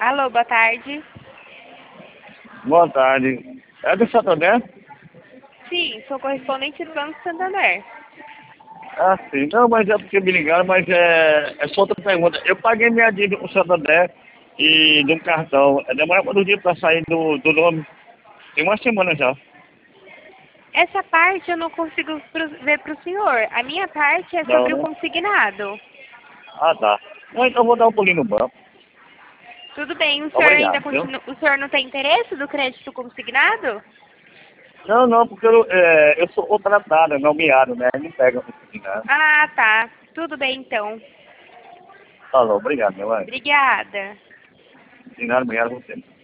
Alô, boa tarde. Boa tarde. É do Santander? Sim, sou correspondente do Banco Santander. Ah, sim. Não, mas é porque me ligaram, mas é só outra pergunta. Eu paguei minha dívida com o Santander e de um cartão. Demora quantos dias para sair do nome? Tem uma semana já. Essa parte eu não consigo ver para o senhor. A minha parte é Não, sobre o né? consignado. Ah, tá. Não, então eu vou dar um pulinho no banco. Tudo bem, o senhor ainda Obrigado, viu? continua. O senhor não tem interesse do crédito consignado? Não, não, porque eu sou contratado, nomeado, né? Não pega muito, né? Ah, tá. Tudo bem então. Falou, obrigado, meu anjo. Obrigada. De nada, obrigado a você.